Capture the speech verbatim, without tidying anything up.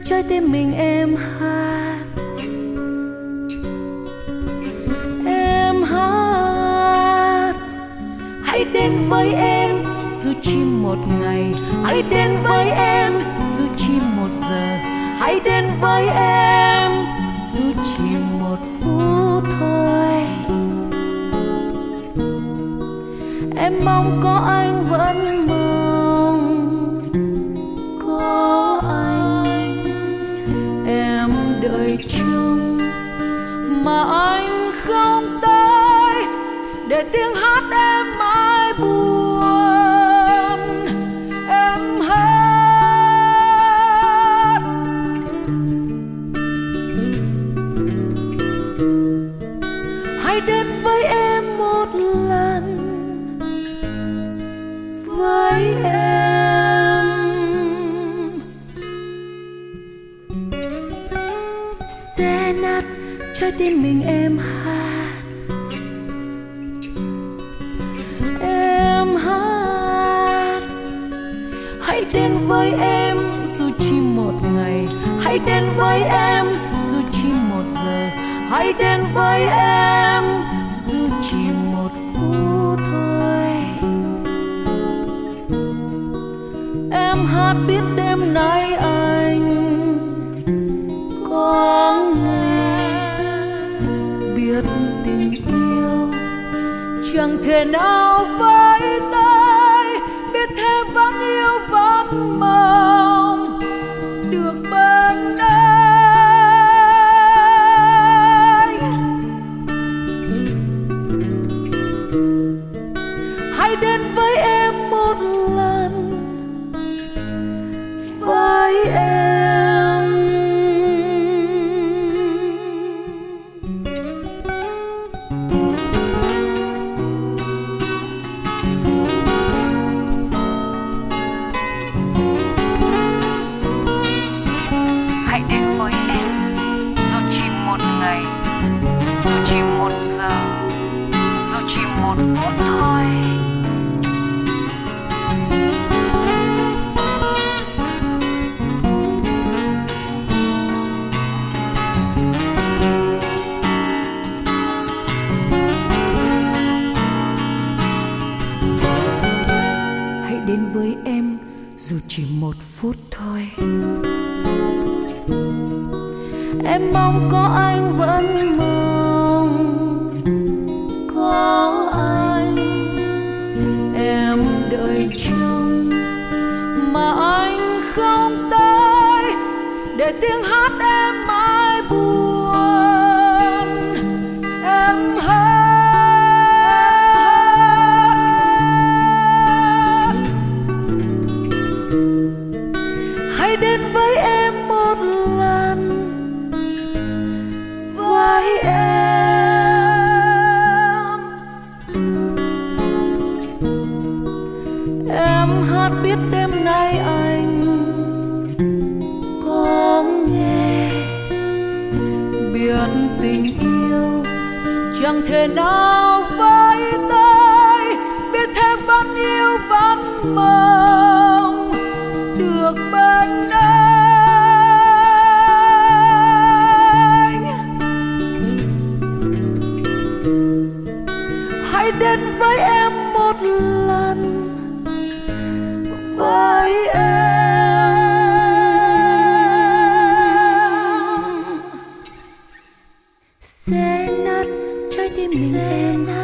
trái tim mình em hát. Em hát, hãy đến với em dù chỉ một ngày, hãy đến với em dù chỉ một giờ, hãy đến với em dù chỉ một phút thôi. Em mong có anh, vẫn mong có anh. Em đợi trông mà anh không tới, để tiếng hát em mãi buồn. Em hát, hãy đến với em một lần, với em. Xé nát trái tim mình em hát. Em hát, hãy đến với em dù chỉ một ngày, hãy đến với em dù chỉ một giờ, hãy đến với em dù chỉ một phút thôi. Em hát biết đêm nay anh có nghe, biết tình yêu chẳng thể nào với tới, biết thế vẫn yêu vẫn mong được bên anh. Hãy đến với em một lần, với em. Hãy đến với em dù chỉ một ngày, dù chỉ một giờ, dù chỉ một phút thôi. Hãy đến với em dù chỉ một phút thôi. Em mong có anh, vẫn mong có anh. Em đợi trông mà anh không tới, để tiếng hát em mãi buồn. Em hát, hãy đến với em một lần, với em. Em hát biết đêm nay anh có nghe, biết tình yêu chẳng thể nào với tới, biết thế vẫn yêu vẫn mong được bên anh. Hãy đến với em một lần, với em. Xé nát trái tim mình,